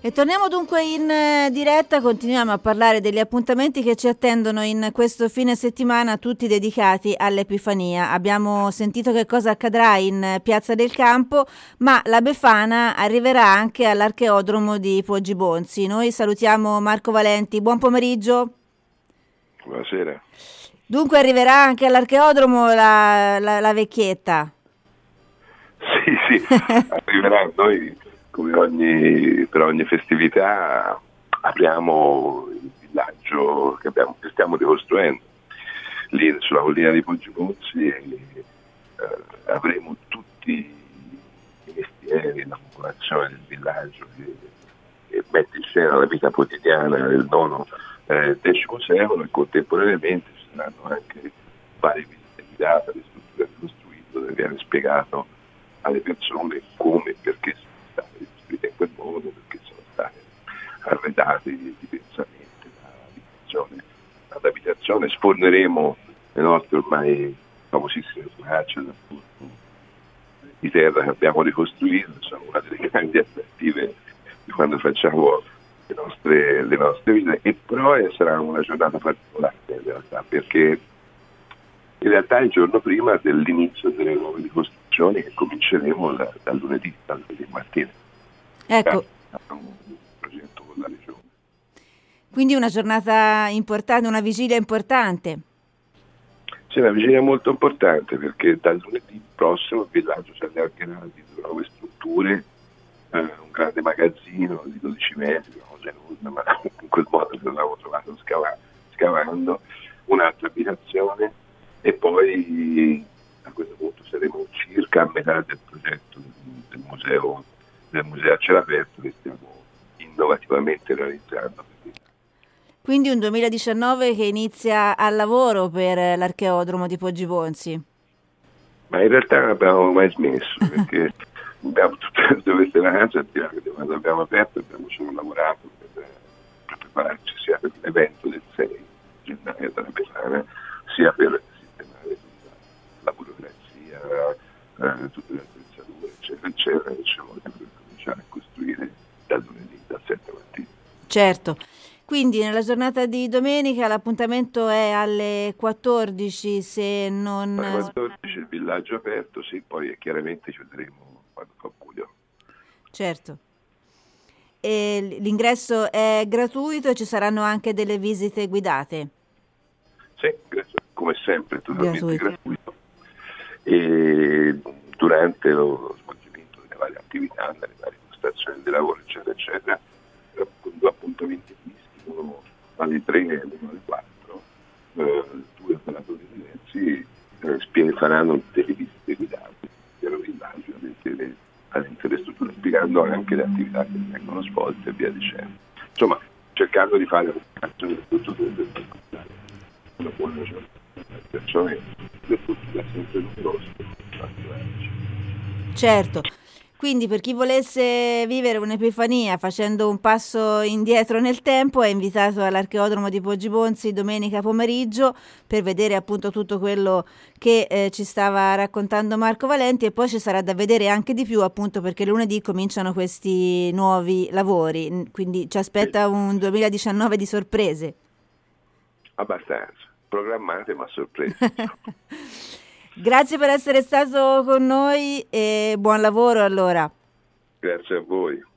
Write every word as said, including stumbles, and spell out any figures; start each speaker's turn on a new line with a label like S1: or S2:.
S1: E torniamo dunque in eh, diretta, continuiamo a parlare degli appuntamenti che ci attendono in questo fine settimana, tutti dedicati all'Epifania. Abbiamo sentito che cosa accadrà in Piazza del Campo, ma la Befana arriverà anche all'Archeodromo di Poggibonsi. Noi salutiamo Marco Valenti, buon pomeriggio.
S2: Buonasera.
S1: Dunque arriverà anche all'Archeodromo la, la, la vecchietta?
S2: Sì, sì, arriverà. Noi, come ogni, per ogni festività, apriamo il villaggio che, abbiamo, che stiamo ricostruendo lì sulla collina di Poggibonsi e eh, avremo tutti i mestieri, la popolazione del villaggio che, che mette in scena la vita quotidiana del nono eh, decimo secolo, e contemporaneamente ci saranno anche varie visite guidate alle strutture ricostruite dove viene spiegato alle persone come e perché sono state ricostruite in quel modo, perché sono state arredate diversamente dall'abitazione. All'abitazione sforneremo le nostre ormai famosissime braccia di terra che abbiamo ricostruito, sono una delle grandi attrattive di quando facciamo le nostre, le nostre vite, e però sarà una giornata particolare in realtà, perché in realtà è il giorno prima dell'inizio delle nuove ricostruzioni che cominceremo da, da lunedì, da lunedì mattina.
S1: Ecco.
S2: Abbiamo un progetto con la regione.
S1: Quindi una giornata importante, una vigilia importante.
S2: C'è una vigilia molto importante perché dal lunedì prossimo il villaggio si allargherà di due nuove strutture, eh, un grande magazzino di dodici metri, una cosa enorme, ma in quel modo l'abbiamo trovato scava- scavando, un'altra abitazione, e poi a questo punto saremo circa a metà del progetto del, del museo del museo a cielo aperto che stiamo innovativamente realizzando.
S1: Quindi un duemiladiciannove che inizia al lavoro per l'Archeodromo di Poggibonsi.
S2: Ma in realtà non abbiamo mai smesso, perché abbiamo tutte queste vacanze, quando abbiamo aperto abbiamo solo lavorato per, per prepararci sia per l'evento del sei gennaio della Befana, sia per sistemare tutta la burocrazia, eh, tutte le attrezzature, eccetera, eccetera, e ci vuole per cominciare a costruire da lunedì, dal sette mattina.
S1: Certo. Quindi nella giornata di domenica l'appuntamento è alle quattordici, se non...
S2: Alle quattordici il villaggio aperto, sì, poi chiaramente ci vedremo quando fa buio.
S1: Certo. E l'ingresso è gratuito e ci saranno anche delle visite guidate?
S2: Sì, come sempre, totalmente
S1: gratuito.
S2: gratuito. E durante lo svolgimento delle varie attività, delle varie postazioni di lavoro, eccetera, eccetera, con due appuntamenti fissi, uno alle tre e uno alle quattro, eh, due operatori diversi eh, spie- faranno delle visite guidate dello villaggio all'interno delle strutture, spiegando anche le attività che vengono svolte e via dicendo. Insomma, cercando di fare un'operazione del tutto per una buona giornata, persone del tutto sempre numerose.
S1: Certo. Quindi per chi volesse vivere un'epifania facendo un passo indietro nel tempo è invitato all'Archeodromo di Poggibonsi domenica pomeriggio per vedere appunto tutto quello che eh, ci stava raccontando Marco Valenti, e poi ci sarà da vedere anche di più appunto perché lunedì cominciano questi nuovi lavori, quindi ci aspetta un duemiladiciannove di sorprese.
S2: Abbastanza, programmate ma sorprese.
S1: Grazie per essere stato con noi e buon lavoro allora.
S2: Grazie a voi.